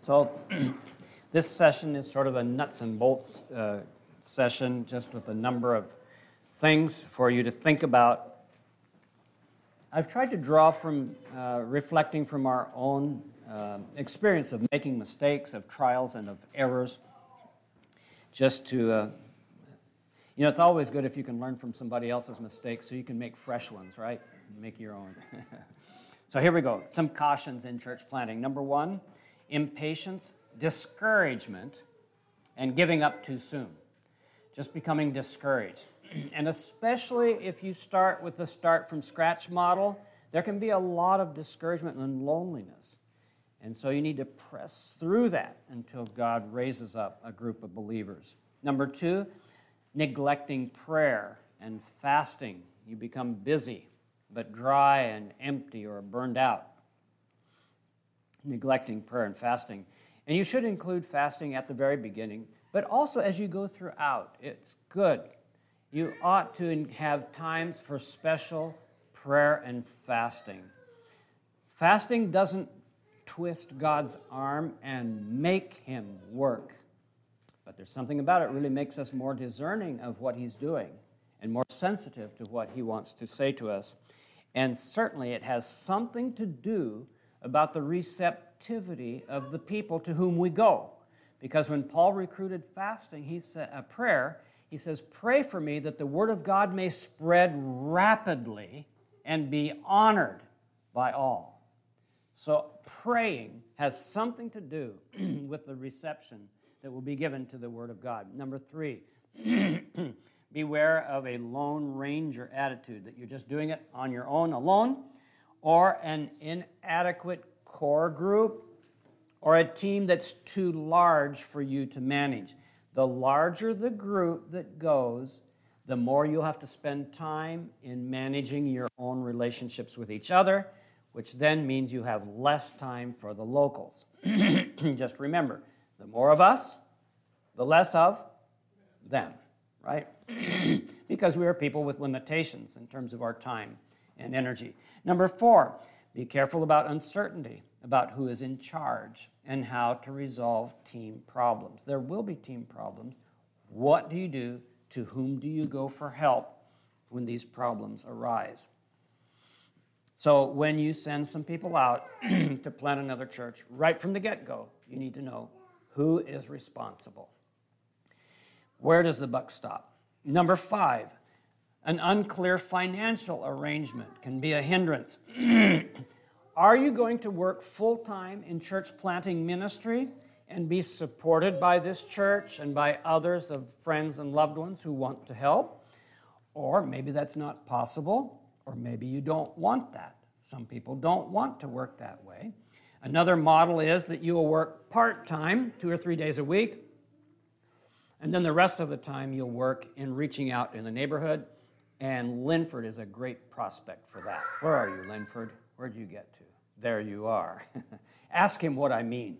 So this session is sort of a nuts and bolts session, just with a number of things for you to think about. I've tried to draw from reflecting from our own experience of making mistakes, of trials and of errors, just to, it's always good if you can learn from somebody else's mistakes so you can make fresh ones, right? Make your own. So here we go. Some cautions in church planting. Number one, impatience, discouragement, and giving up too soon. Just becoming discouraged. And especially if you start with the start from scratch model, there can be a lot of discouragement and loneliness. And so you need to press through that until God raises up a group of believers. Number two, neglecting prayer and fasting. You become busy, but dry and empty or burned out. Neglecting prayer and fasting. And you should include fasting at the very beginning, but also as you go throughout. It's good. You ought to have times for special prayer and fasting. Fasting doesn't twist God's arm and make him work. But there's something about it that really makes us more discerning of what he's doing and more sensitive to what he wants to say to us. And certainly it has something to do about the receptivity of the people to whom we go. Because when Paul recruited fasting, he said prayer, he says, "Pray for me that the word of God may spread rapidly and be honored by all." So praying has something to do with the reception that will be given to the word of God. Number three, beware of a lone ranger attitude, that you're just doing it on your own alone, or an inadequate core group, or a team that's too large for you to manage. The larger the group that goes, the more you'll have to spend time in managing your own relationships with each other, which then means you have less time for the locals. Just remember, the more of us, the less of them, right? Because we are people with limitations in terms of our time and energy. Number four, be careful about uncertainty, about who is in charge and how to resolve team problems. There will be team problems. What do you do? To whom do you go for help when these problems arise? So when you send some people out to plant another church, right from the get-go, you need to know who is responsible. Where does the buck stop? Number five, an unclear financial arrangement can be a hindrance. Are you going to work full-time in church planting ministry and be supported by this church and by others of friends and loved ones who want to help? Or maybe that's not possible, or maybe you don't want that. Some people don't want to work that way. Another model is that you will work part-time, 2 or 3 days a week, and then the rest of the time you'll work in reaching out in the neighborhood. And Linford is a great prospect for that. Where are you, Linford? Where'd you get to? There you are. Ask him what I mean.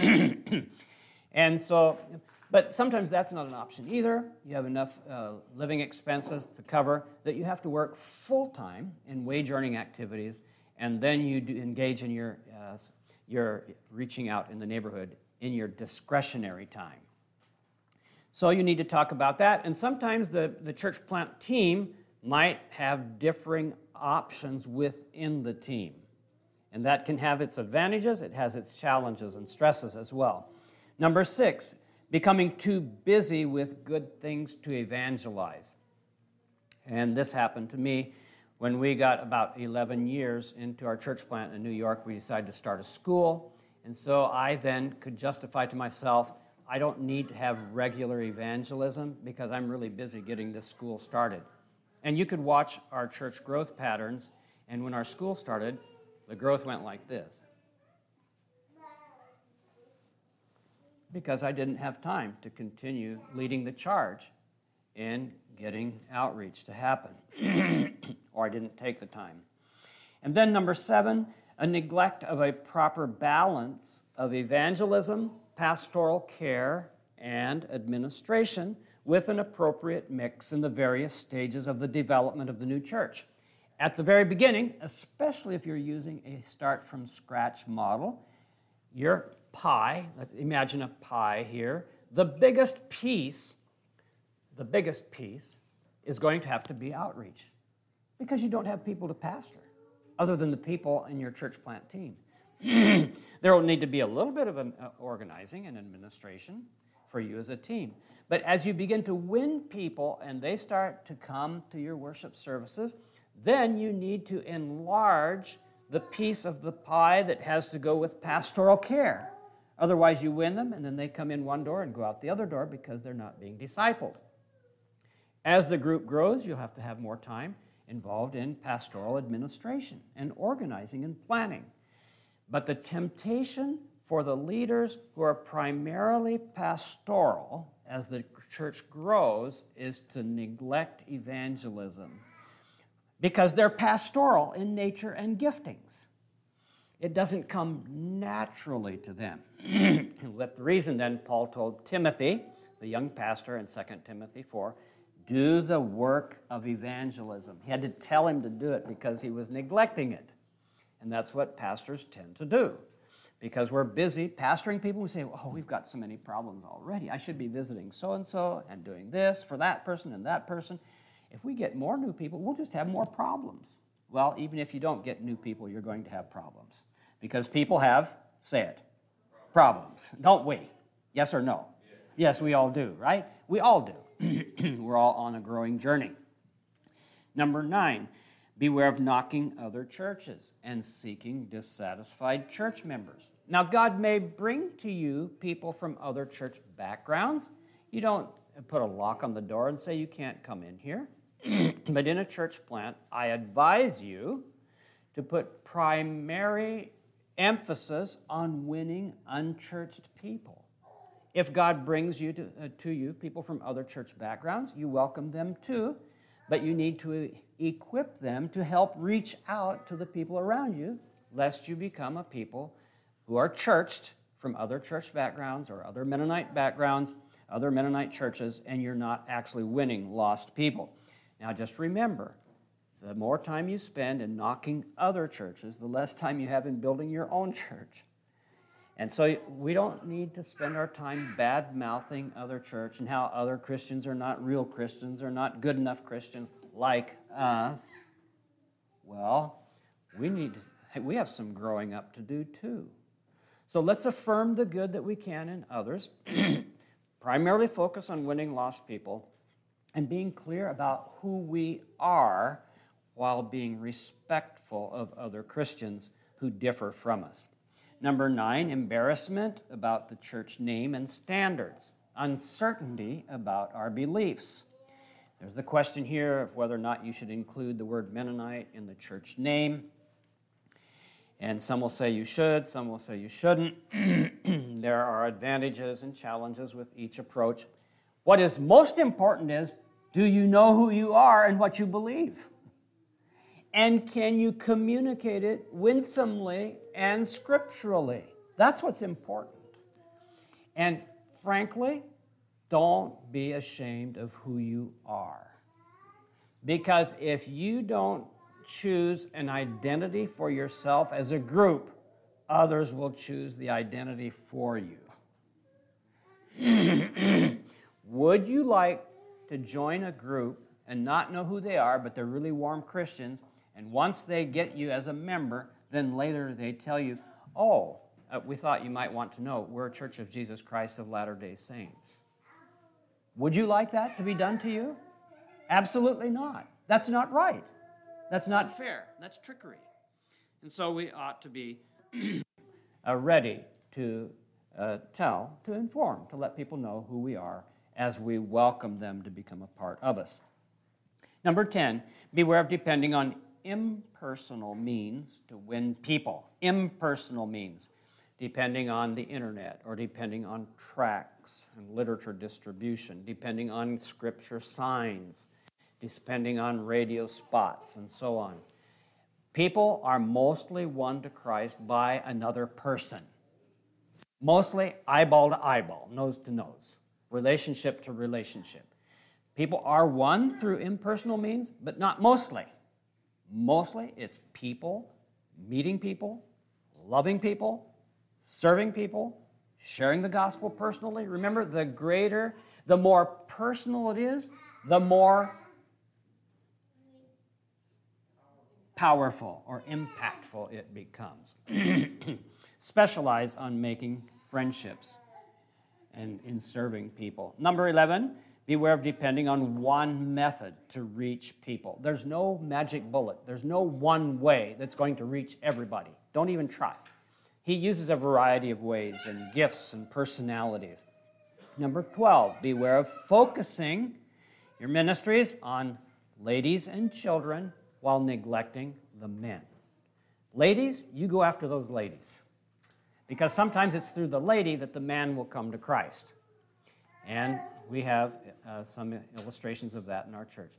And so, but sometimes that's not an option either. You have enough living expenses to cover that you have to work full-time in wage-earning activities, and then you engage in your reaching out in the neighborhood in your discretionary time. So you need to talk about that. And sometimes the church plant team might have differing options within the team. And that can have its advantages, it has its challenges and stresses as well. Number six, becoming too busy with good things to evangelize. And this happened to me when we got about 11 years into our church plant in New York. We decided to start a school. And so I then could justify to myself, I don't need to have regular evangelism because I'm really busy getting this school started. And you could watch our church growth patterns, and when our school started, the growth went like this. Because I didn't have time to continue leading the charge in getting outreach to happen. Or I didn't take the time. And then number seven, a neglect of a proper balance of evangelism, pastoral care, and administration with an appropriate mix in the various stages of the development of the new church. At the very beginning, especially if you're using a start-from-scratch model, your pie. Let's imagine a pie here. The biggest piece is going to have to be outreach, because you don't have people to pastor other than the people in your church plant team. There will need to be a little bit of organizing and administration for you as a team. But as you begin to win people and they start to come to your worship services, then you need to enlarge the piece of the pie that has to go with pastoral care. Otherwise, you win them, and then they come in one door and go out the other door because they're not being discipled. As the group grows, you'll have to have more time involved in pastoral administration and organizing and planning. But the temptation for the leaders who are primarily pastoral as the church grows is to neglect evangelism, because they're pastoral in nature and giftings. It doesn't come naturally to them. With the reason then Paul told Timothy, the young pastor in 2 Timothy 4, do the work of evangelism. He had to tell him to do it because he was neglecting it. And that's what pastors tend to do. Because we're busy pastoring people, we say, oh, we've got so many problems already. I should be visiting so-and-so and doing this for that person and that person. If we get more new people, we'll just have more problems. Well, even if you don't get new people, you're going to have problems. Because people have, say it, problems, don't we? Yes or no? Yes, we all do, right? We all do. We're all on a growing journey. Number 9, beware of knocking other churches and seeking dissatisfied church members. Now, God may bring to you people from other church backgrounds. You don't put a lock on the door and say you can't come in here. But in a church plant, I advise you to put primary emphasis on winning unchurched people. If God brings you to you people from other church backgrounds, you welcome them too, but you need to equip them to help reach out to the people around you, lest you become a people who are churched from other church backgrounds or other Mennonite backgrounds, other Mennonite churches, and you're not actually winning lost people. Now just remember, the more time you spend in knocking other churches, the less time you have in building your own church. And so we don't need to spend our time bad-mouthing other church and how other Christians are not real Christians or not good enough Christians like us. Well, we have some growing up to do too. So let's affirm the good that we can in others, primarily focus on winning lost people, and being clear about who we are while being respectful of other Christians who differ from us. Number 9, embarrassment about the church name and standards, uncertainty about our beliefs. There's the question here of whether or not you should include the word Mennonite in the church name. And some will say you should, some will say you shouldn't. There are advantages and challenges with each approach. What is most important is, do you know who you are and what you believe? And can you communicate it winsomely and scripturally? That's what's important. And frankly, don't be ashamed of who you are. Because if you don't choose an identity for yourself as a group, others will choose the identity for you. Would you like to join a group and not know who they are, but they're really warm Christians, and once they get you as a member, then later they tell you, we thought you might want to know, we're a Church of Jesus Christ of Latter-day Saints. Would you like that to be done to you? Absolutely not. That's not right. That's not fair. That's trickery. And so we ought to be ready to tell, to inform, to let people know who we are as we welcome them to become a part of us. Number 10, beware of depending on impersonal means to win people. Impersonal means, depending on the internet or depending on tracts and literature distribution, depending on scripture signs, depending on radio spots, and so on. People are mostly won to Christ by another person. Mostly eyeball to eyeball, nose to nose, relationship to relationship. People are won through impersonal means, but not mostly. Mostly, it's people, meeting people, loving people, serving people, sharing the gospel personally. Remember, the more personal it is, the more powerful or impactful it becomes. Specialize on making friendships and in serving people. Number 11, beware of depending on one method to reach people. There's no magic bullet. There's no one way that's going to reach everybody. Don't even try. He uses a variety of ways and gifts and personalities. Number 12, beware of focusing your ministries on ladies and children while neglecting the men. Ladies, you go after those ladies. Because sometimes it's through the lady that the man will come to Christ. And we have some illustrations of that in our church.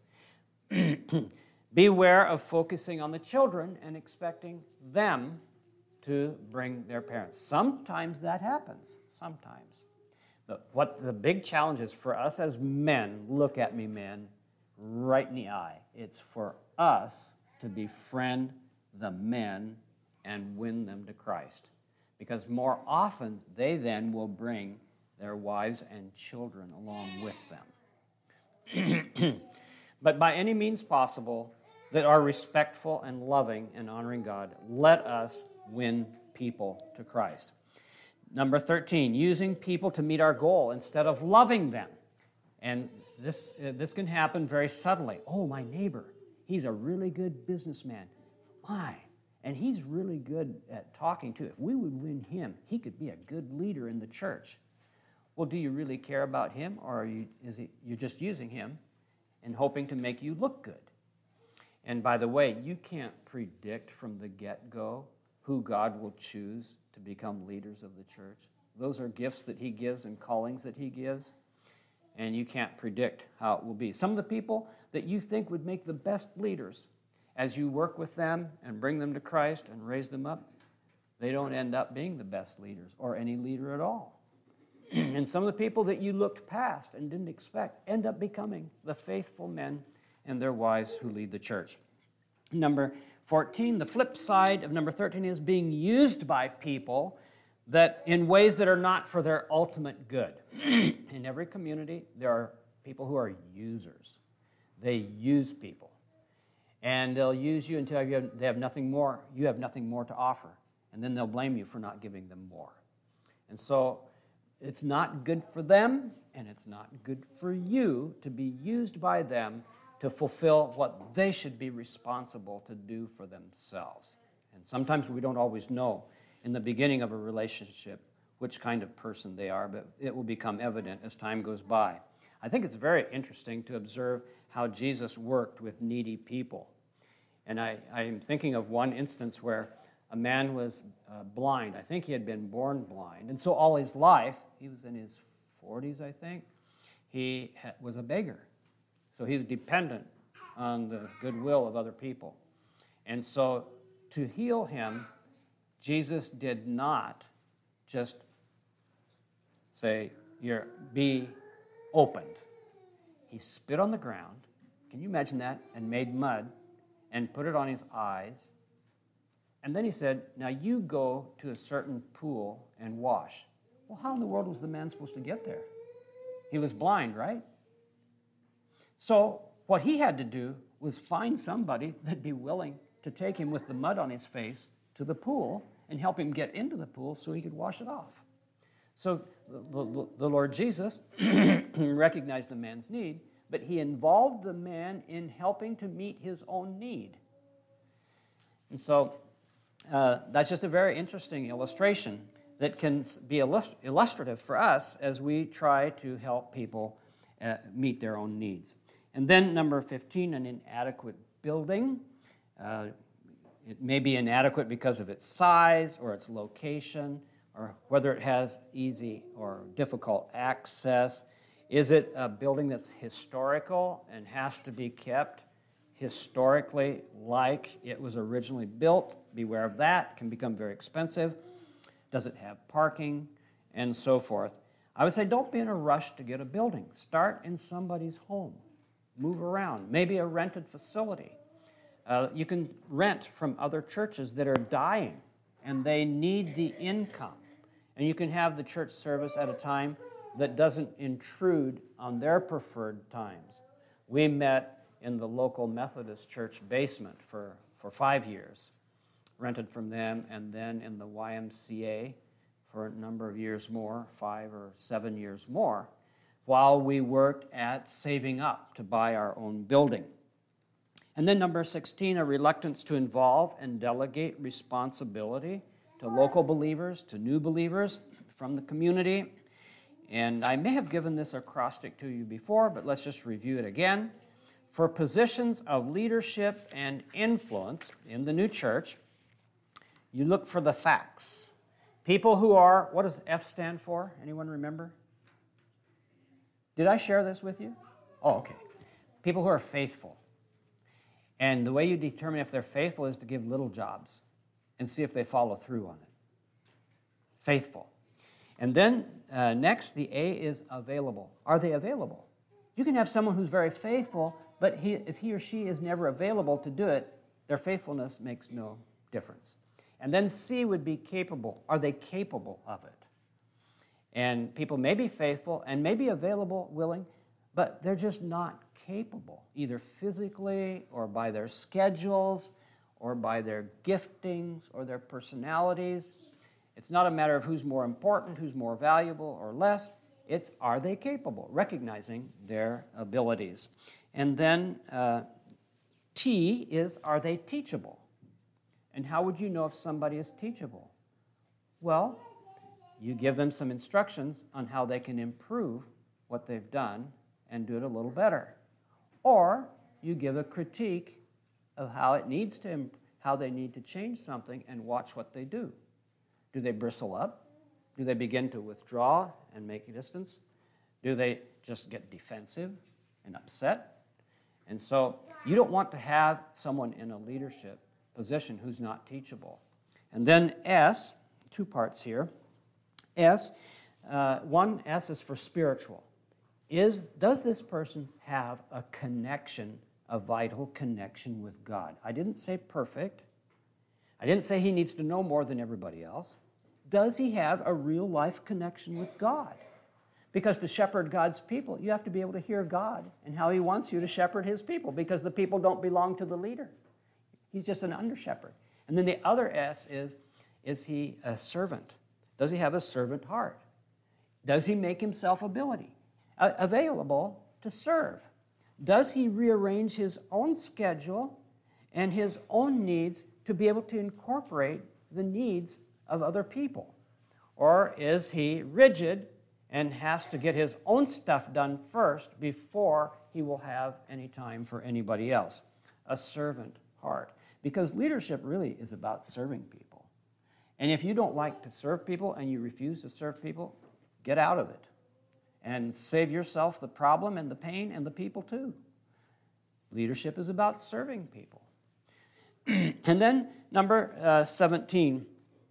Beware of focusing on the children and expecting them to bring their parents. Sometimes that happens. Sometimes. But what the big challenge is for us as men, look at me, men, right in the eye. It's for us to befriend the men and win them to Christ. Because more often, they then will bring their wives and children along with them. But by any means possible that are respectful and loving and honoring God, let us win people to Christ. Number 13, using people to meet our goal instead of loving them. And this can happen very subtly. Oh, my neighbor, he's a really good businessman. My, and he's really good at talking too. If we would win him, he could be a good leader in the church. Well, do you really care about him, or you're just using him and hoping to make you look good? And by the way, you can't predict from the get-go who God will choose to become leaders of the church. Those are gifts that he gives and callings that he gives, and you can't predict how it will be. Some of the people that you think would make the best leaders, as you work with them and bring them to Christ and raise them up, they don't end up being the best leaders or any leader at all. And some of the people that you looked past and didn't expect end up becoming the faithful men and their wives who lead the church. Number 14, the flip side of number 13 is being used by people that in ways that are not for their ultimate good. In every community, there are people who are users. They use people. And they'll use you until they have nothing more. You have nothing more to offer. And then they'll blame you for not giving them more. And so it's not good for them, and it's not good for you to be used by them to fulfill what they should be responsible to do for themselves. And sometimes we don't always know in the beginning of a relationship which kind of person they are, but it will become evident as time goes by. I think it's very interesting to observe how Jesus worked with needy people. And I'm thinking of one instance where a man was blind. I think he had been born blind. And so all his life, he was in his 40s, I think, he was a beggar. So he was dependent on the goodwill of other people. And so to heal him, Jesus did not just say, be opened. He spit on the ground. Can you imagine that? And made mud and put it on his eyes. And then he said, now you go to a certain pool and wash. Well, how in the world was the man supposed to get there? He was blind, right? So what he had to do was find somebody that'd be willing to take him with the mud on his face to the pool and help him get into the pool so he could wash it off. So the Lord Jesus recognized the man's need, but he involved the man in helping to meet his own need. And so that's just a very interesting illustration that can be illustrative for us as we try to help people meet their own needs. And then number 15, an inadequate building. It may be inadequate because of its size or its location or whether it has easy or difficult access. Is it a building that's historical and has to be kept historically like it was originally built? Beware of that. It can become very expensive. Does it have parking? And so forth. I would say don't be in a rush to get a building. Start in somebody's home. Move around. Maybe a rented facility. You can rent from other churches that are dying, and they need the income. And you can have the church service at a time that doesn't intrude on their preferred times. We met in the local Methodist church basement for 5 years, rented from them, and then in the YMCA for a number of years more, 5 or 7 years more, while we worked at saving up to buy our own building. And then number 16, a reluctance to involve and delegate responsibility to local believers, to new believers from the community. And I may have given this acrostic to you before, but let's just review it again. For positions of leadership and influence in the new church, you look for the facts. People who are, what does F stand for? Anyone remember? Did I share this with you? Oh, okay. People who are faithful. And the way you determine if they're faithful is to give little jobs and see if they follow through on it. Faithful. And then next, the A is available. Are they available? You can have someone who's very faithful, but if he or she is never available to do it, their faithfulness makes no difference. And then C would be capable. Are they capable of it? And people may be faithful and may be available, willing, but they're just not capable, either physically or by their schedules or by their giftings or their personalities. It's not a matter of who's more important, who's more valuable or less. It's are they capable, recognizing their abilities. And then T is are they teachable? And how would you know if somebody is teachable? Well, you give them some instructions on how they can improve what they've done and do it a little better. Or you give a critique of how they need to change something and watch what they do. Do they bristle up? Do they begin to withdraw and make a distance? Do they just get defensive and upset? And so you don't want to have someone in a leadership position who's not teachable. And then S, 2 parts here. S, one S is for spiritual. Does this person have a connection, a vital connection with God? I didn't say perfect. I didn't say he needs to know more than everybody else. Does he have a real life connection with God? Because to shepherd God's people, you have to be able to hear God and how he wants you to shepherd his people, because the people don't belong to the leader. He's just an under-shepherd. And then the other S is he a servant? Does he have a servant heart? Does he make himself available to serve? Does he rearrange his own schedule and his own needs to be able to incorporate the needs of other people? Or is he rigid and has to get his own stuff done first before he will have any time for anybody else? A servant heart. Because leadership really is about serving people. And if you don't like to serve people and you refuse to serve people, get out of it. And save yourself the problem and the pain and the people too. Leadership is about serving people. And then number 17,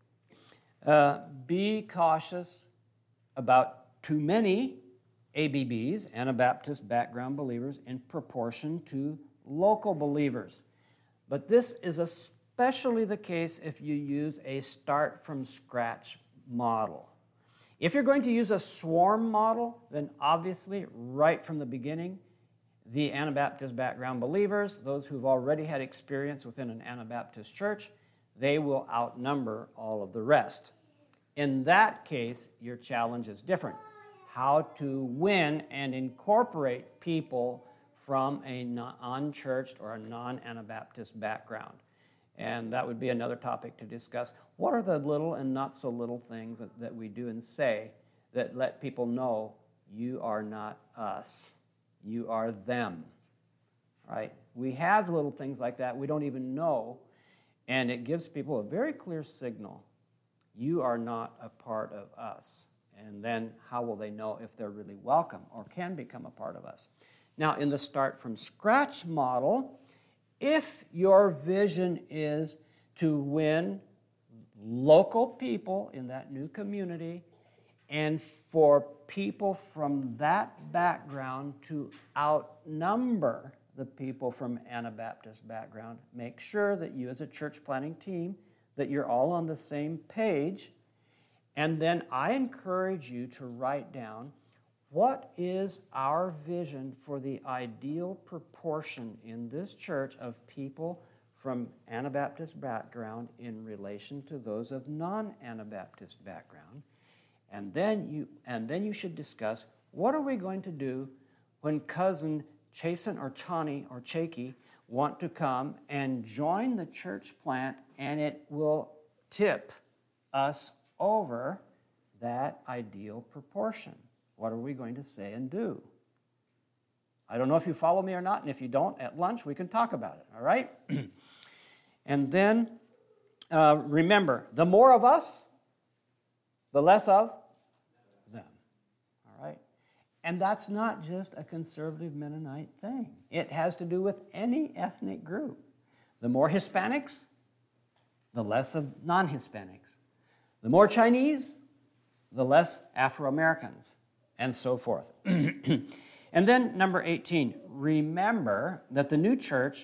be cautious about too many ABBs, Anabaptist background believers, in proportion to local believers. But this is especially the case if you use a start-from-scratch model. If you're going to use a swarm model, then obviously, right from the beginning, the Anabaptist background believers, those who've already had experience within an Anabaptist church, they will outnumber all of the rest. In that case, your challenge is different. How to win and incorporate people from a unchurched or a non-Anabaptist background. And that would be another topic to discuss. What are the little and not so little things that we do and say that let people know you are not us, you are them, right? We have little things like that we don't even know, and it gives people a very clear signal. You are not a part of us. And then how will they know if they're really welcome or can become a part of us? Now, in the start from scratch model, if your vision is to win local people in that new community and for people from that background to outnumber the people from Anabaptist background, make sure that you as a church planning team, that you're all on the same page And then I encourage you to write down, what is our vision for the ideal proportion in this church of people from Anabaptist background in relation to those of non-Anabaptist background? And then you should discuss, what are we going to do when cousin Chasen or Chani or Chaki want to come and join the church plant, and it will tip us over that ideal proportion? What are we going to say and do? I don't know if you follow me or not, and if you don't, at lunch we can talk about it, all right? And then remember, the more of us, the less of them, all right? And that's not just a conservative Mennonite thing. It has to do with any ethnic group. The more Hispanics, the less of non-Hispanics. The more Chinese, the less Afro-Americans, and so forth. And then number 18, remember that the new church,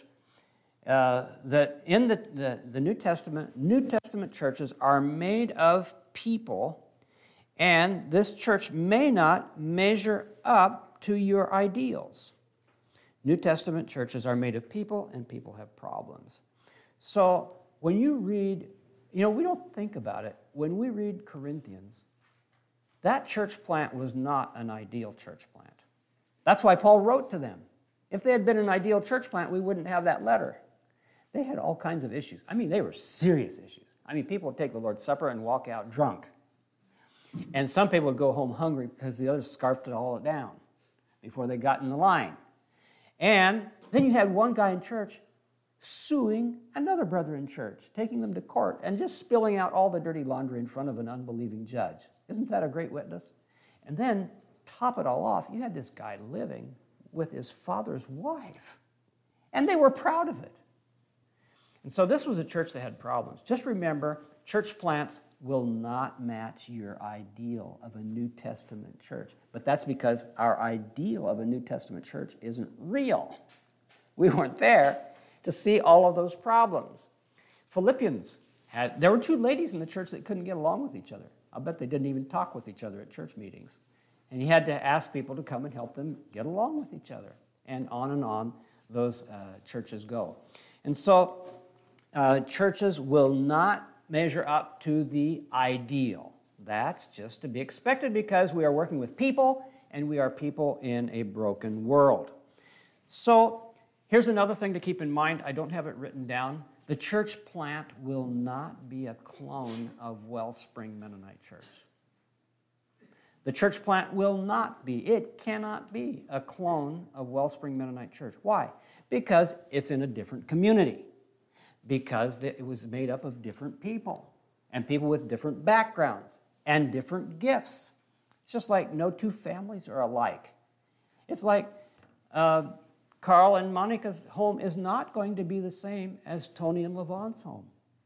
that in the New Testament churches are made of people, and this church may not measure up to your ideals. New Testament churches are made of people, and people have problems. So when you read, we don't think about it. When we read Corinthians, that church plant was not an ideal church plant. That's why Paul wrote to them. If they had been an ideal church plant, we wouldn't have that letter. They had all kinds of issues. They were serious issues. People would take the Lord's Supper and walk out drunk. And some people would go home hungry because the others scarfed it all down before they got in the line. And then you had one guy in church suing another brother in church, taking them to court, and just spilling out all the dirty laundry in front of an unbelieving judge. Isn't that a great witness? And then, top it all off, you had this guy living with his father's wife. And they were proud of it. And so this was a church that had problems. Just remember, church plants will not match your ideal of a New Testament church. But that's because our ideal of a New Testament church isn't real. We weren't there to see all of those problems. Philippians there were two ladies in the church that couldn't get along with each other. I'll bet they didn't even talk with each other at church meetings. And he had to ask people to come and help them get along with each other. And on those churches go. And so churches will not measure up to the ideal. That's just to be expected because we are working with people, and we are people in a broken world. So here's another thing to keep in mind. I don't have it written down. The church plant will not be a clone of Wellspring Mennonite Church. The church plant will not be, it cannot be a clone of Wellspring Mennonite Church. Why? Because it's in a different community. Because it was made up of different people, and people with different backgrounds and different gifts. It's just like no two families are alike. It's like Carl and Monica's home is not going to be the same as Tony and Levon's home.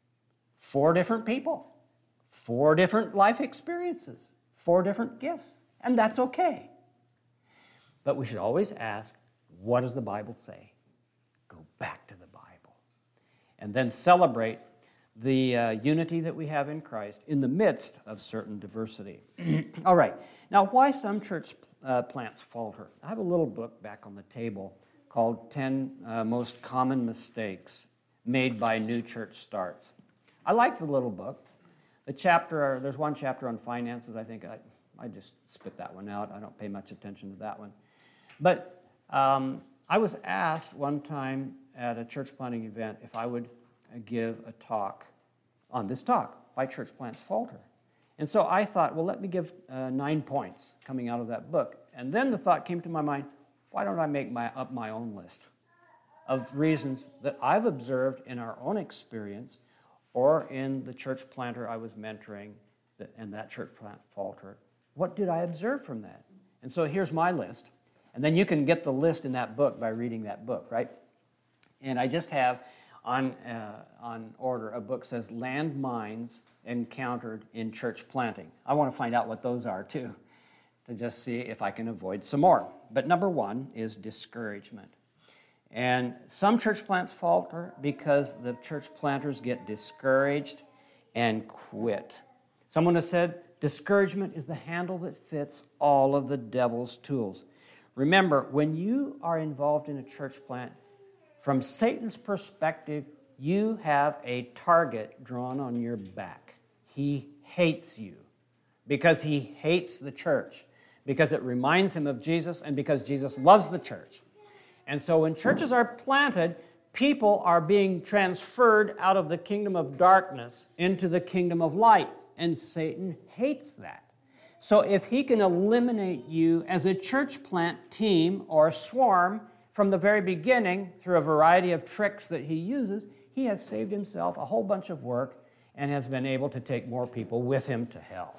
4 different people, 4 different life experiences, 4 different gifts, and that's okay. But we should always ask, what does the Bible say? Go back to the Bible. And then celebrate the unity that we have in Christ in the midst of certain diversity. All right. Now, why some church plants falter? I have a little book back on the table called 10 Most Common Mistakes Made by New Church Starts. I like the little book. There's one chapter on finances. I think I just spit that one out. I don't pay much attention to that one. But I was asked one time at a church planting event if I would give a talk on this talk, Why Church Plants Falter. And so I thought, well, let me give 9 points coming out of that book. And then the thought came to my mind, why don't I make up my own list of reasons that I've observed in our own experience or in the church planter I was mentoring and that church plant faltered. What did I observe from that? And so here's my list. And then you can get the list in that book by reading that book, right? And I just have on order a book that says Landmines Encountered in Church Planting. I want to find out what those are too, to just see if I can avoid some more. But number 1 is discouragement. And some church plants falter because the church planters get discouraged and quit. Someone has said Discouragement is the handle that fits all of the devil's tools. Remember, when you are involved in a church plant, from Satan's perspective, you have a target drawn on your back. He hates you because he hates the church, because it reminds him of Jesus and because Jesus loves the church. And so when churches are planted, people are being transferred out of the kingdom of darkness into the kingdom of light, and Satan hates that. So if he can eliminate you as a church plant team or swarm from the very beginning through a variety of tricks that he uses, he has saved himself a whole bunch of work and has been able to take more people with him to hell.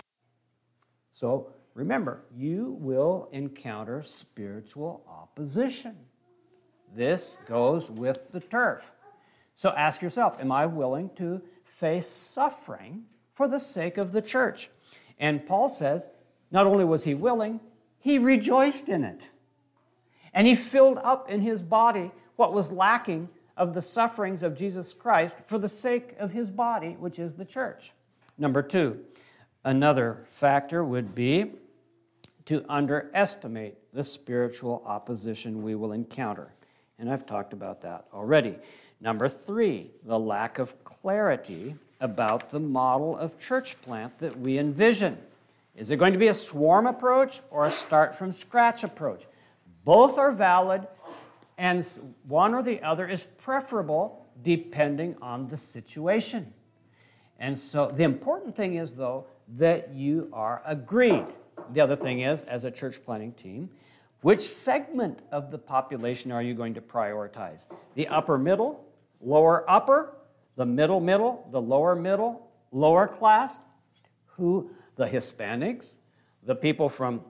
So remember, you will encounter spiritual opposition. This goes with the turf. So ask yourself, am I willing to face suffering for the sake of the church? And Paul says, not only was he willing, he rejoiced in it. And he filled up in his body what was lacking of the sufferings of Jesus Christ for the sake of his body, which is the church. Number two, another factor would be to underestimate the spiritual opposition we will encounter. And I've talked about that already. Number three, the lack of clarity about the model of church plant that we envision. Is it going to be a swarm approach or a start from scratch approach? Both are valid, and one or the other is preferable depending on the situation. And so the important thing is, though, that you are agreed. The other thing is, as a church planting team, which segment of the population are you going to prioritize? The upper middle, lower upper, the middle, the lower middle, lower class? Who? The Hispanics, the people from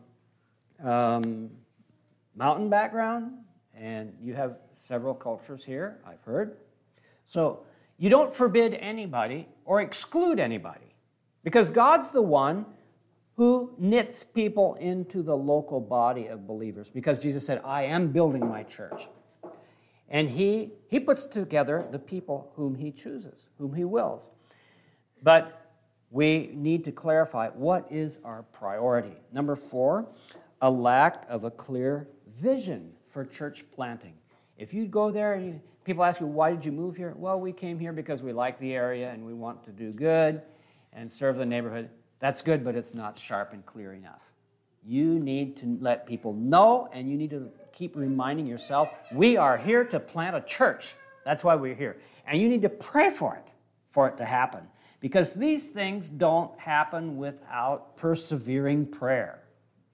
mountain background, and you have several cultures here, I've heard. So you don't forbid anybody or exclude anybody, because God's the one who knits people into the local body of believers, because Jesus said, I am building my church. And he puts together the people whom he chooses, whom he wills. But we need to clarify, what is our priority? Number four, a lack of a clear vision for church planting. If you go there and people ask you, why did you move here? Well, we came here because we like the area and we want to do good and serve the neighborhood. That's good, but it's not sharp and clear enough. You need to let people know, and you need to keep reminding yourself, we are here to plant a church. That's why we're here. And you need to pray for it to happen. Because these things don't happen without persevering prayer.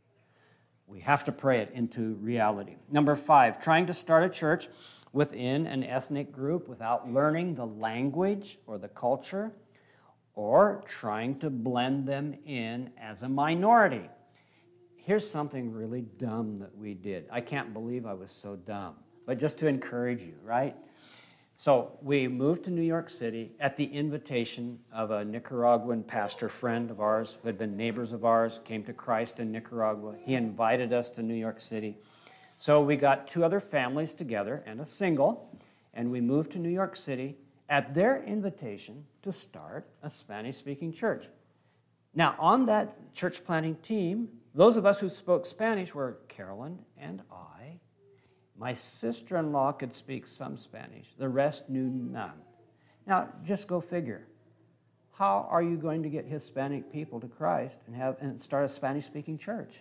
We have to pray it into reality. Number five, trying to start a church within an ethnic group without learning the language or the culture, or trying to blend them in as a minority. Here's something really dumb that we did. I can't believe I was so dumb, but just to encourage you, right? So we moved to New York City at the invitation of a Nicaraguan pastor friend of ours who had been neighbors of ours, came to Christ in Nicaragua. He invited us to New York City. So we got two other families together and a single, and we moved to New York City at their invitation to start a Spanish-speaking church. Now, on that church planting team, those of us who spoke Spanish were Carolyn and I. My sister-in-law could speak some Spanish. The rest knew none. Now, just go figure. How are you going to get Hispanic people to Christ and start a Spanish-speaking church?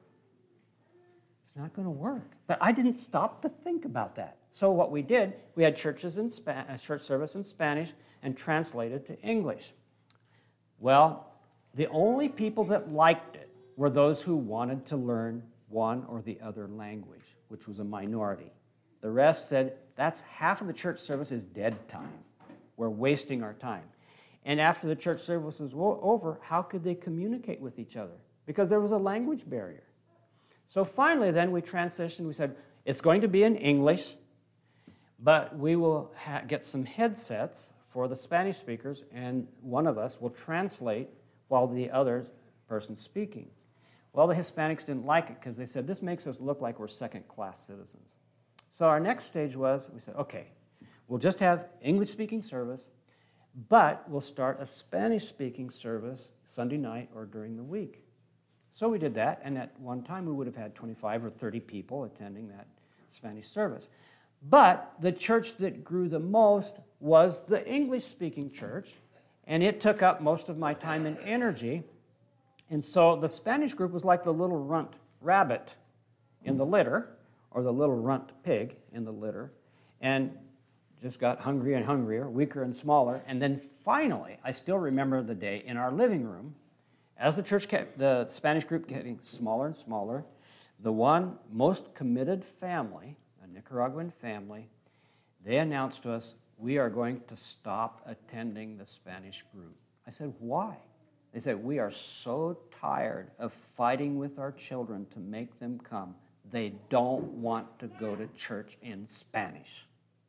It's not going to work. But I didn't stop to think about that. So what we did, we had church service in Spanish and translated to English. Well, the only people that liked it were those who wanted to learn one or the other language, which was a minority. The rest said, that's half of the church service is dead time. We're wasting our time. And after the church service was over, how could they communicate with each other? Because there was a language barrier. So finally then we transitioned. We said, it's going to be in English, but we will get some headsets for the Spanish speakers, and one of us will translate while the other person's speaking. Well, the Hispanics didn't like it because they said, this makes us look like we're second-class citizens. So our next stage was, we said, okay, we'll just have English-speaking service. but we'll start a Spanish-speaking service Sunday night or during the week. So we did that, and at one time we would have had 25 or 30 people attending that Spanish service. But the church that grew the most was the English-speaking church, and it took up most of my time and energy. And so the Spanish group was like the little runt rabbit in the litter, or the little runt pig in the litter, and just got hungrier and hungrier, weaker and smaller. And then finally, I still remember the day in our living room, as the Spanish group getting smaller and smaller, the one most committed family, a Nicaraguan family, they announced to us, we are going to stop attending the Spanish group. I said, why? They said, we are so tired of fighting with our children to make them come. They don't want to go to church in Spanish.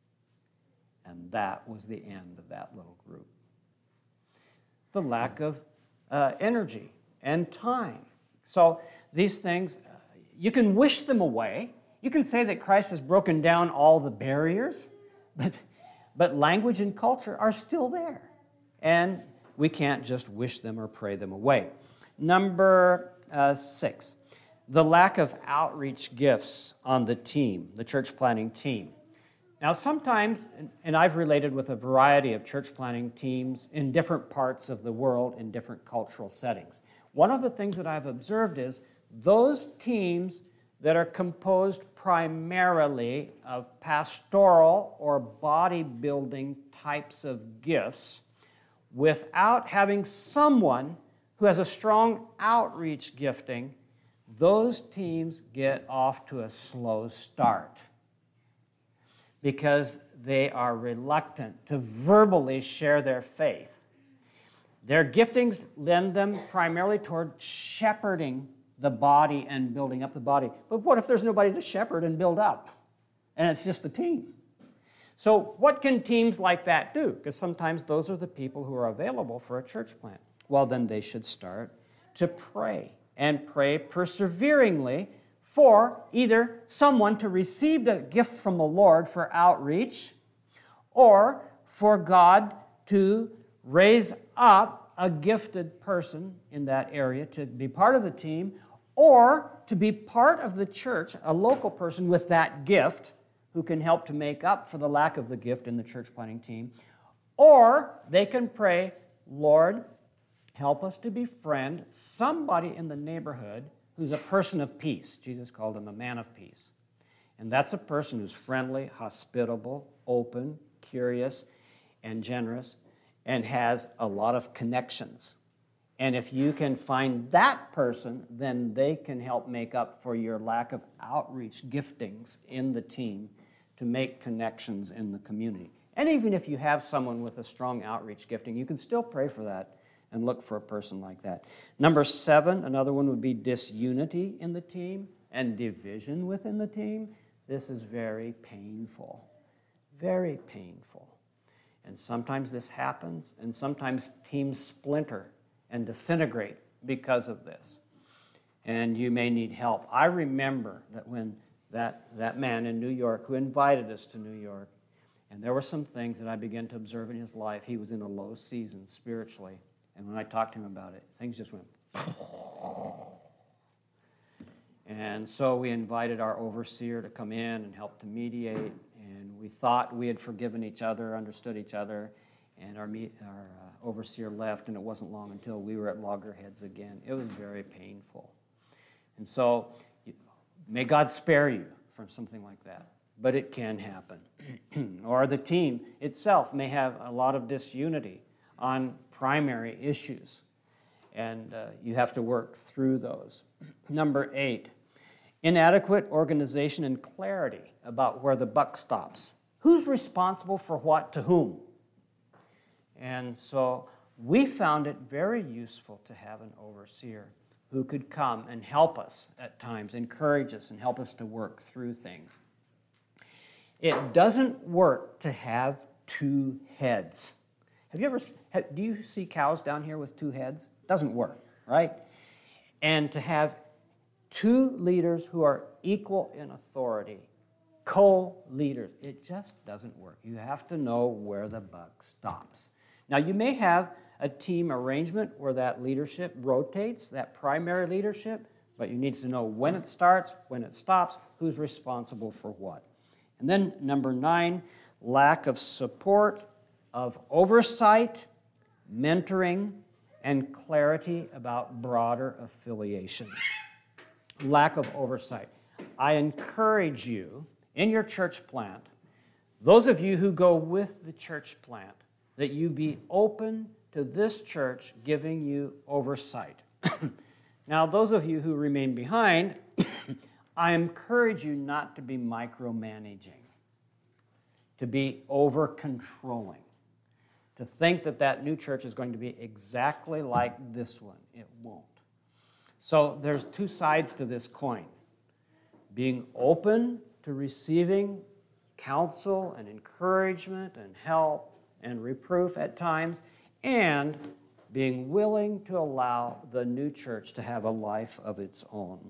And that was the end of that little group. The lack of energy and time. So these things, you can wish them away. You can say that Christ has broken down all the barriers, but language and culture are still there. And we can't just wish them or pray them away. Number 6, the lack of outreach gifts on the team, the church planting team. Now sometimes, and I've related with a variety of church planting teams in different parts of the world in different cultural settings. One of the things that I've observed is those teams that are composed primarily of pastoral or bodybuilding types of gifts without having someone who has a strong outreach gifting, those teams get off to a slow start because they are reluctant to verbally share their faith. Their giftings lend them primarily toward shepherding the body and building up the body. But what if there's nobody to shepherd and build up? And it's just a team. So what can teams like that do? Because sometimes those are the people who are available for a church plant. Well, then they should start to pray, and pray perseveringly for either someone to receive a gift from the Lord for outreach, or for God to raise up a gifted person in that area to be part of the team, or to be part of the church, a local person with that gift who can help to make up for the lack of the gift in the church planting team. Or they can pray, Lord, help us to befriend somebody in the neighborhood who's a person of peace. Jesus called him a man of peace. And that's a person who's friendly, hospitable, open, curious, and generous, and has a lot of connections. And if you can find that person, then they can help make up for your lack of outreach giftings in the team to make connections in the community. And even if you have someone with a strong outreach gifting, you can still pray for that and look for a person like that. Number 7, another one would be disunity in the team and division within the team. This is very painful, very painful. And sometimes this happens, and sometimes teams splinter and disintegrate because of this. And you may need help. I remember that when that man in New York who invited us to New York, and there were some things that I began to observe in his life. He was in a low season spiritually. And when I talked to him about it, things just went. And so we invited our overseer to come in and help to mediate. And we thought we had forgiven each other, understood each other. And our overseer left, and it wasn't long until we were at loggerheads again. It was very painful. And so may God spare you from something like that. But it can happen. Or the team itself may have a lot of disunity on primary issues, and you have to work through those. Number 8, inadequate organization and clarity about where the buck stops. Who's responsible for what to whom? And so we found it very useful to have an overseer who could come and help us at times, encourage us, and help us to work through things. It doesn't work to have 2 heads. Do you see cows down here with 2 heads? Doesn't work, right? And to have 2 leaders who are equal in authority, co-leaders, it just doesn't work. You have to know where the buck stops. Now, you may have a team arrangement where that leadership rotates, that primary leadership, but you need to know when it starts, when it stops, who's responsible for what. And then number 9, lack of support, of oversight, mentoring, and clarity about broader affiliation. Lack of oversight. I encourage you in your church plant, those of you who go with the church plant, that you be open to this church giving you oversight. Now, those of you who remain behind, I encourage you not to be micromanaging, to be over-controlling, to think that that new church is going to be exactly like this one. It won't. So there's 2 sides to this coin. Being open to receiving counsel and encouragement and help and reproof at times, and being willing to allow the new church to have a life of its own.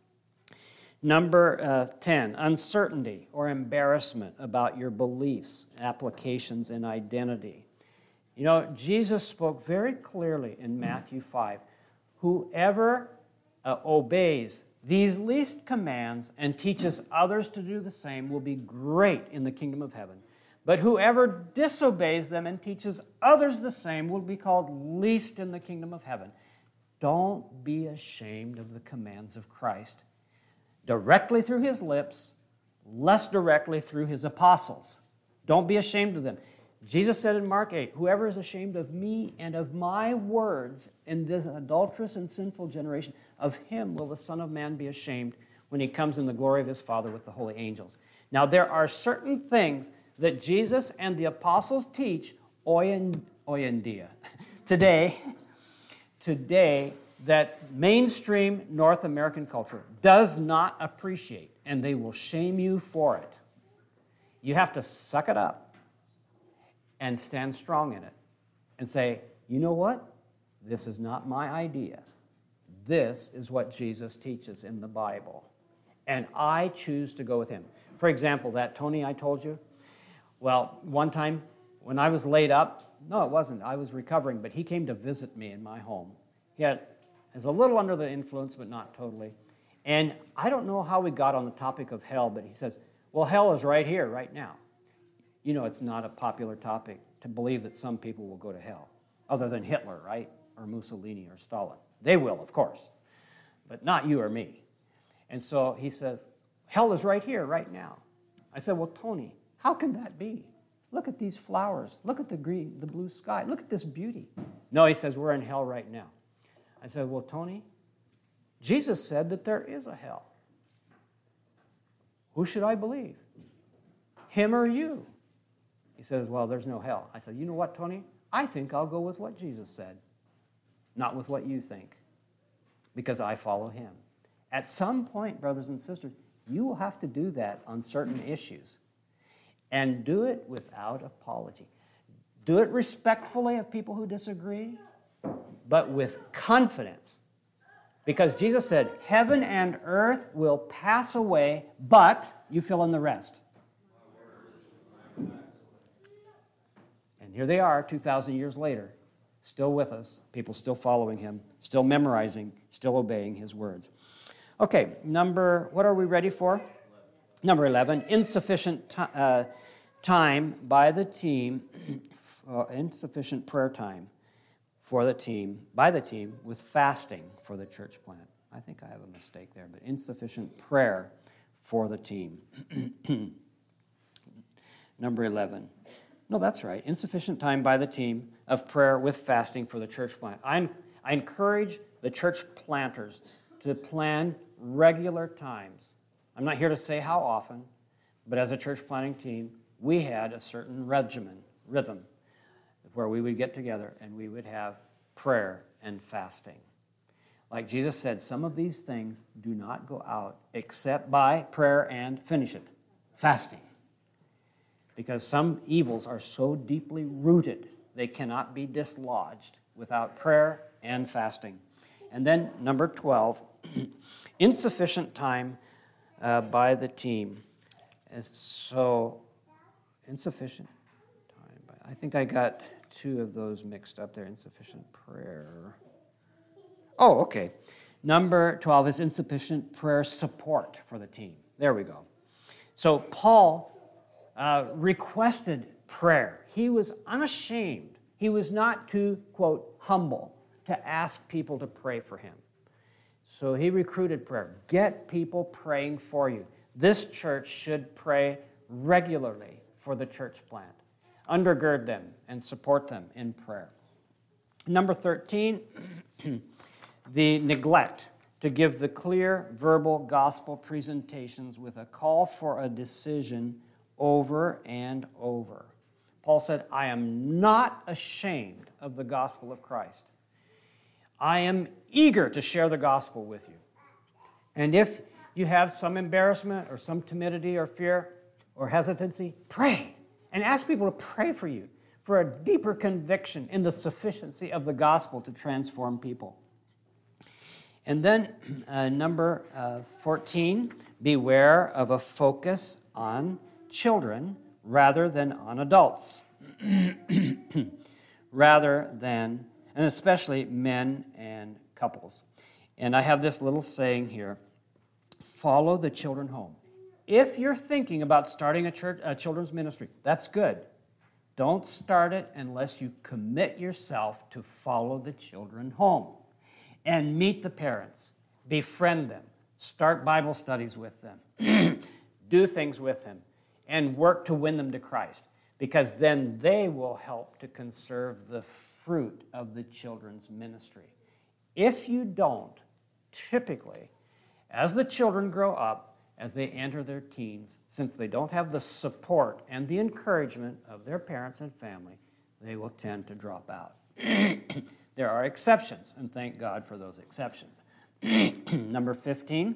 Number 10, uncertainty or embarrassment about your beliefs, applications, and identity. You know, Jesus spoke very clearly in Matthew 5, whoever obeys these least commands and teaches others to do the same will be great in the kingdom of heaven. But whoever disobeys them and teaches others the same will be called least in the kingdom of heaven. Don't be ashamed of the commands of Christ, directly through his lips, less directly through his apostles. Don't be ashamed of them. Jesus said in Mark 8, whoever is ashamed of me and of my words in this adulterous and sinful generation, of him will the Son of Man be ashamed when he comes in the glory of his Father with the holy angels. Now, there are certain things that Jesus and the apostles teach oyendia. Today, that mainstream North American culture does not appreciate, and they will shame you for it. You have to suck it up and stand strong in it and say, you know what? This is not my idea. This is what Jesus teaches in the Bible, and I choose to go with him. For example, that Tony I told you, well, one time when I was laid up, no, it wasn't, I was recovering, but he came to visit me in my home. He was a little under the influence, but not totally. And I don't know how we got on the topic of hell, but he says, well, hell is right here, right now. You know, it's not a popular topic to believe that some people will go to hell, other than Hitler, right? Or Mussolini or Stalin. They will, of course, but not you or me. And so he says, hell is right here, right now. I said, well, Tony, how can that be? Look at these flowers. Look at the green, the blue sky. Look at this beauty. No, he says, we're in hell right now. I said, well, Tony, Jesus said that there is a hell. Who should I believe? Him or you? He says, well, there's no hell. I said, you know what, Tony? I think I'll go with what Jesus said, not with what you think, because I follow him. At some point, brothers and sisters, you will have to do that on certain issues, and do it without apology. Do it respectfully of people who disagree, but with confidence. Because Jesus said, heaven and earth will pass away, but you fill in the rest. And here they are, 2,000 years later, still with us, people still following him, still memorizing, still obeying his words. Okay, what are we ready for? Number 11, insufficient time by the team, insufficient prayer time for the team, by the team, with fasting for the church plant. I think I have a mistake there, but insufficient prayer for the team. Number 11. No, that's right. Insufficient time by the team of prayer with fasting for the church plant. I encourage the church planters to plan regular times. I'm not here to say how often, but as a church planting team, we had a certain rhythm, where we would get together and we would have prayer and fasting. Like Jesus said, some of these things do not go out except by prayer and, finish it, fasting. Because some evils are so deeply rooted, they cannot be dislodged without prayer and fasting. And then number 12, insufficient time by the team. So, insufficient time. I think I got two of those mixed up there. Insufficient prayer. Oh, okay. Number 12 is insufficient prayer support for the team. There we go. So Paul requested prayer. He was unashamed. He was not too, quote, humble to ask people to pray for him. So he recruited prayer. Get people praying for you. This church should pray regularly for the church plant. Undergird them and support them in prayer. Number 13, the neglect to give the clear verbal gospel presentations with a call for a decision over and over. Paul said, I am not ashamed of the gospel of Christ. I am eager to share the gospel with you. And if you have some embarrassment or some timidity or fear or hesitancy, pray and ask people to pray for you for a deeper conviction in the sufficiency of the gospel to transform people. And then number 14, beware of a focus on children rather than on adults. Rather than, and especially men and couples. And I have this little saying here, follow the children home. If you're thinking about starting a children's ministry, that's good. Don't start it unless you commit yourself to follow the children home and meet the parents, befriend them, start Bible studies with them, do things with them, and work to win them to Christ, because then they will help to conserve the fruit of the children's ministry. If you don't, typically, as the children grow up, as they enter their teens, since they don't have the support and the encouragement of their parents and family, they will tend to drop out. There are exceptions, and thank God for those exceptions. Number 15,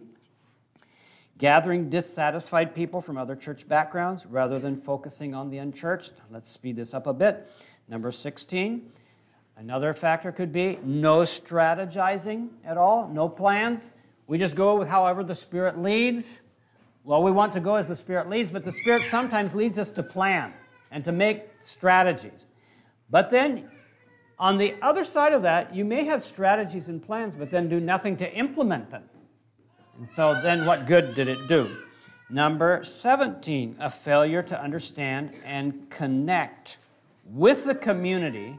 gathering dissatisfied people from other church backgrounds rather than focusing on the unchurched. Let's speed this up a bit. Number 16, another factor could be no strategizing at all, no plans. We just go with however the Spirit leads. Well, we want to go as the Spirit leads, but the Spirit sometimes leads us to plan and to make strategies. But then, on the other side of that, you may have strategies and plans, but then do nothing to implement them. And so then what good did it do? Number 17, a failure to understand and connect with the community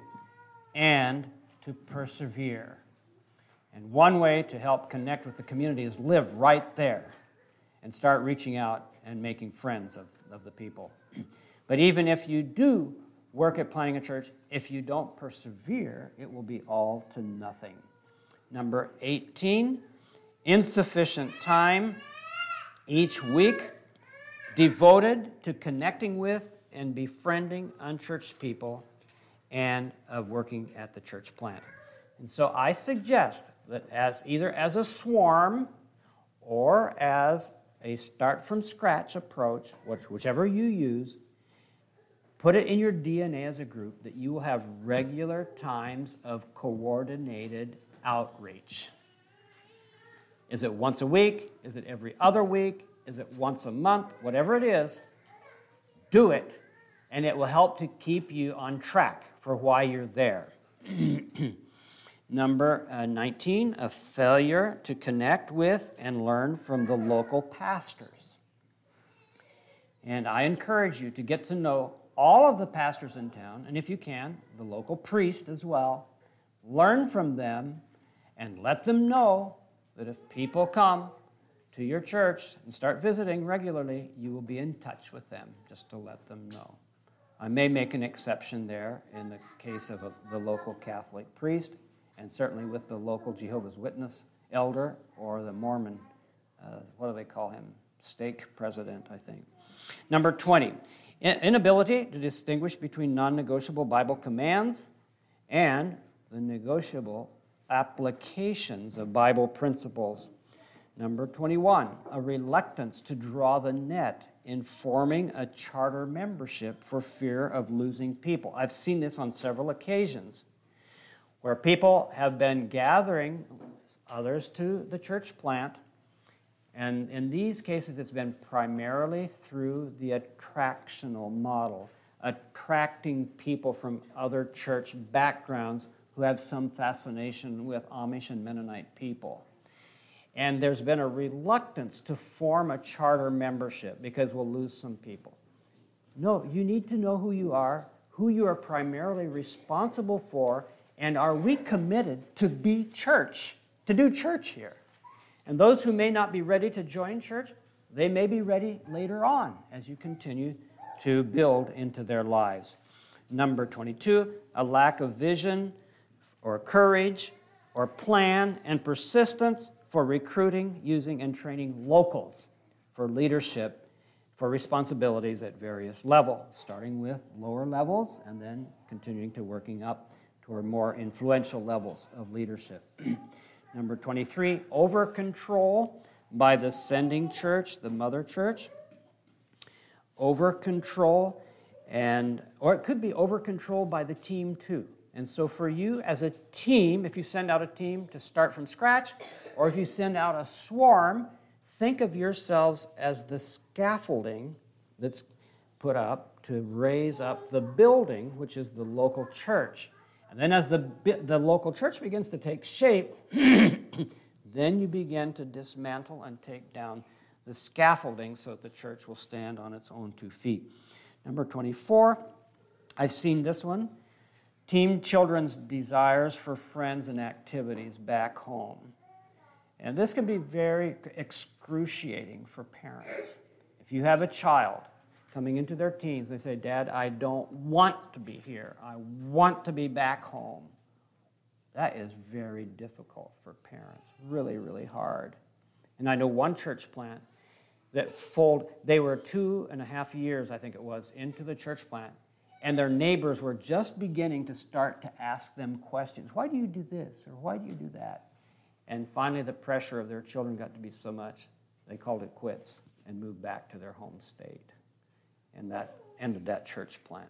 and to persevere. And one way to help connect with the community is live right there and start reaching out and making friends of the people. But even if you do work at planting a church, if you don't persevere, it will be all to nothing. Number 18, insufficient time each week devoted to connecting with and befriending unchurched people and of working at the church plant. And so I suggest that either as a swarm or as a start-from-scratch approach, whichever you use, put it in your DNA as a group that you will have regular times of coordinated outreach. Is it once a week? Is it every other week? Is it once a month? Whatever it is, do it, and it will help to keep you on track for why you're there. Number 19, a failure to connect with and learn from the local pastors. And I encourage you to get to know all of the pastors in town, and if you can, the local priest as well. Learn from them and let them know that if people come to your church and start visiting regularly, you will be in touch with them, just to let them know. I may make an exception there in the case of the local Catholic priest, and certainly with the local Jehovah's Witness elder or the Mormon, what do they call him? Stake president, I think. Number 20, inability to distinguish between non-negotiable Bible commands and the negotiable applications of Bible principles. Number 21, a reluctance to draw the net in forming a charter membership for fear of losing people. I've seen this on several occasions where people have been gathering others to the church plant, and in these cases it's been primarily through the attractional model attracting people from other church backgrounds who have some fascination with Amish and Mennonite people. And there's been a reluctance to form a charter membership because we'll lose some people. No, you need to know who you are primarily responsible for, and are we committed to be church, to do church here? And those who may not be ready to join church, they may be ready later on as you continue to build into their lives. Number 22, a lack of vision or courage or plan and persistence for recruiting, using, and training locals for leadership, for responsibilities at various levels, starting with lower levels and then continuing to working up toward more influential levels of leadership. Number 23, over-control by the sending church, the mother church. Over-control, or it could be over-control by the team too. And so for you as a team, if you send out a team to start from scratch, or if you send out a swarm, think of yourselves as the scaffolding that's put up to raise up the building, which is the local church. And then as the local church begins to take shape, then you begin to dismantle and take down the scaffolding so that the church will stand on its own 2 feet. Number 24, I've seen this one. Team children's desires for friends and activities back home. And this can be very excruciating for parents. If you have a child coming into their teens, they say, Dad, I don't want to be here. I want to be back home. That is very difficult for parents, really, really hard. And I know one church plant that they were 2.5 years, I think it was, into the church plant, and their neighbors were just beginning to start to ask them questions. Why do you do this? Or why do you do that? And finally, the pressure of their children got to be so much, they called it quits and moved back to their home state. And that ended that church plant.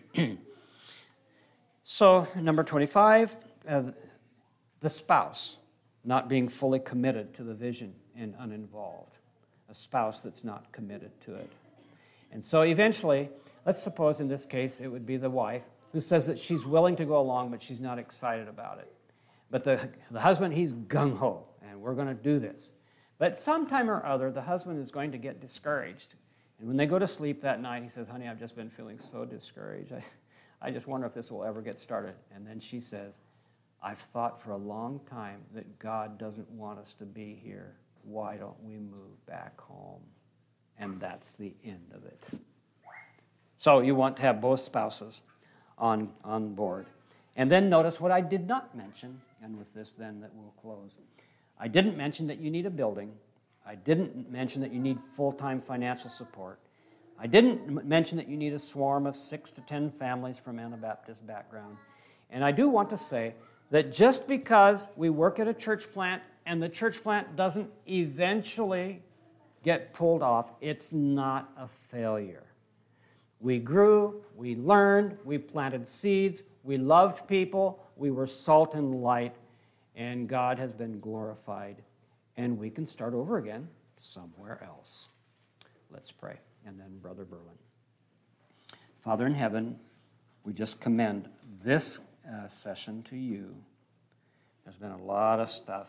So, number 25, the spouse not being fully committed to the vision and uninvolved. A spouse that's not committed to it. And so eventually, let's suppose in this case it would be the wife who says that she's willing to go along, but she's not excited about it. But the husband, he's gung-ho, and we're going to do this. But sometime or other, the husband is going to get discouraged. And when they go to sleep that night, he says, honey, I've just been feeling so discouraged. I just wonder if this will ever get started. And then she says, I've thought for a long time that God doesn't want us to be here. Why don't we move back home? And that's the end of it. So you want to have both spouses on board. And then notice what I did not mention, and with this then that we'll close. I didn't mention that you need a building. I didn't mention that you need full-time financial support. I didn't mention that you need a swarm of 6 to 10 families from Anabaptist background. And I do want to say that just because we work at a church plant and the church plant doesn't eventually get pulled off, it's not a failure. We grew, we learned, we planted seeds, we loved people, we were salt and light, and God has been glorified. And we can start over again somewhere else. Let's pray. And then Brother Berlin. Father in heaven, we just commend this session to you. There's been a lot of stuff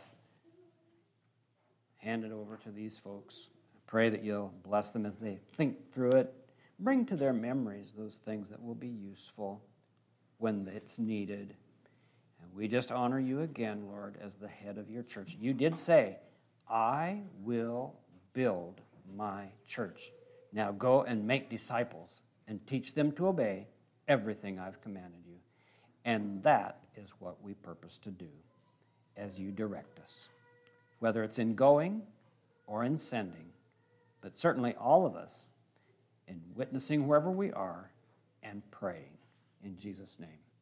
handed over to these folks. I pray that you'll bless them as they think through it. Bring to their memories those things that will be useful when it's needed. And we just honor you again, Lord, as the head of your church. You did say, I will build my church. Now go and make disciples and teach them to obey everything I've commanded you. And that is what we purpose to do as you direct us, whether it's in going or in sending, but certainly all of us in witnessing wherever we are and praying. In Jesus' name.